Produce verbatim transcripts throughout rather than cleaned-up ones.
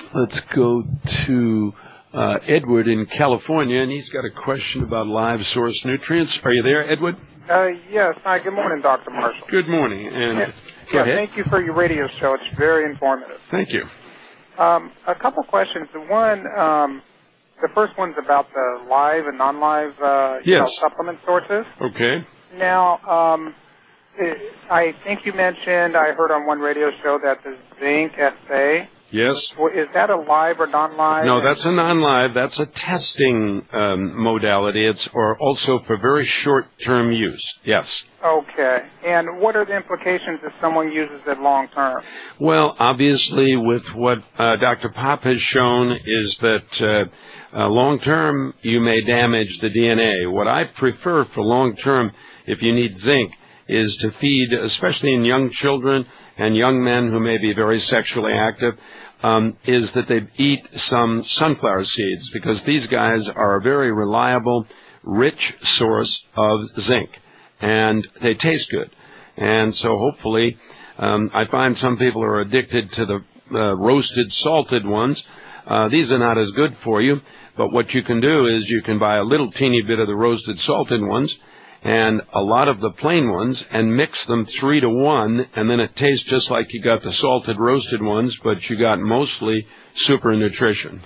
let's go to uh, Edward in California, and he's got a question about live source nutrients. Are you there, Edward? Uh, yes. Hi, good morning, Doctor Marshall. Good morning. And yeah, go yeah, ahead. Thank you for your radio show. It's very informative. Thank you. Um, a couple questions. One, um, the first one's about the live and non-live uh, yes. you know, supplement sources. Okay. Now, um, it, I think you mentioned, I heard on one radio show that the zinc S A. Yes. Is that a live or non-live? No, that's a non-live. That's a testing um, modality. It's or also for very short-term use. Yes. Okay. And what are the implications if someone uses it long-term? Well, obviously, with what uh, Doctor Pop has shown is that uh, uh, long-term you may damage the D N A. What I prefer for long-term, if you need zinc, is to feed, especially in young children and young men who may be very sexually active, um, is that they eat some sunflower seeds, because these guys are a very reliable, rich source of zinc, and they taste good. And so hopefully, um, I find some people are addicted to the uh, roasted, salted ones. Uh, these are not as good for you, but what you can do is you can buy a little teeny bit of the roasted, salted ones, and a lot of the plain ones, and mix them three to one, and then it tastes just like you got the salted roasted ones, but you got mostly super nutrition.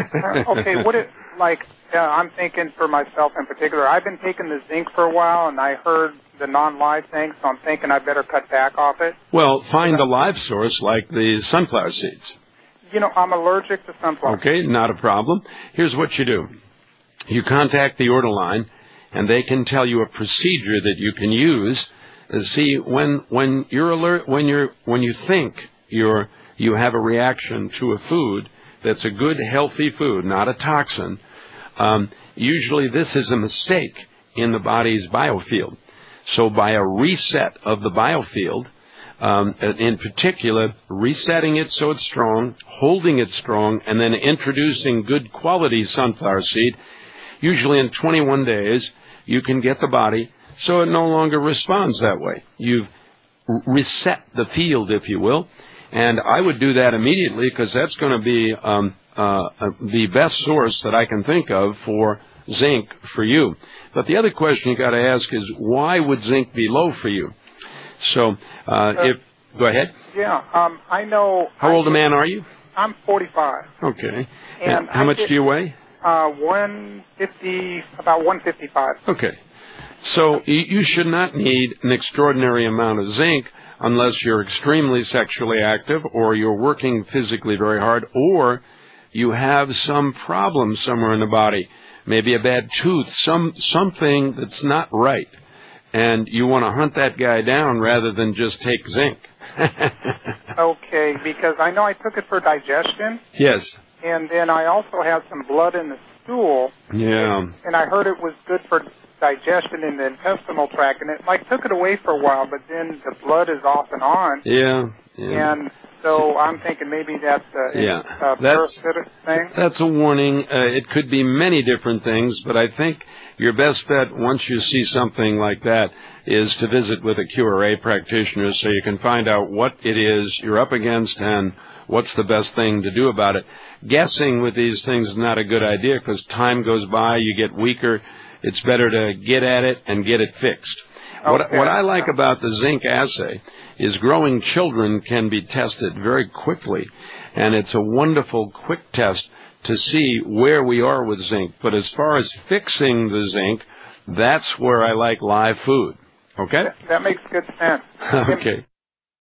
Okay, what it like? Uh, I'm thinking for myself in particular. I've been taking the zinc for a while, and I heard the non-live thing, so I'm thinking I better cut back off it. Well, find a live source like the sunflower seeds. You know, I'm allergic to sunflower. Okay, not a problem. Here's what you do: you contact the order line, and they can tell you a procedure that you can use. Uh, see, when when you're alert, when you're when you think you're you have a reaction to a food that's a good, healthy food, not a toxin, um, usually this is a mistake in the body's biofield. So by a reset of the biofield, um, in particular, resetting it so it's strong, holding it strong, and then introducing good quality sunflower seed, usually in twenty-one days, you can get the body so it no longer responds that way. You've reset the field, if you will, and I would do that immediately, because that's going to be um, uh, uh, the best source that I can think of for zinc for you. But the other question you got to ask is, why would zinc be low for you? So, uh, uh, if go ahead. Yeah, um, I know. How I old a get, man are you? I'm forty-five. Okay. And, and how I much get, do you weigh? Uh, one fifty, about one fifty-five. Okay. So you should not need an extraordinary amount of zinc unless you're extremely sexually active, or you're working physically very hard, or you have some problem somewhere in the body, maybe a bad tooth, some something that's not right, and you want to hunt that guy down rather than just take zinc. Okay, because I know I took it for digestion. Yes. And then I also had some blood in the stool. Yeah. And, and I heard it was good for digestion in the intestinal tract, and it like took it away for a while, but then the blood is off and on. Yeah. yeah. And so I'm thinking maybe that's a, yeah. a that's, parasitic thing. That's a warning. Uh, it could be many different things, but I think your best bet once you see something like that is to visit with a Q R A practitioner so you can find out what it is you're up against and what's the best thing to do about it. Guessing with these things is not a good idea, because time goes by, you get weaker. It's better to get at it and get it fixed. Okay. What, what I like about the zinc assay is growing children can be tested very quickly, and it's a wonderful quick test to see where we are with zinc. But as far as fixing the zinc, that's where I like live food. Okay? That, that makes good sense. Okay.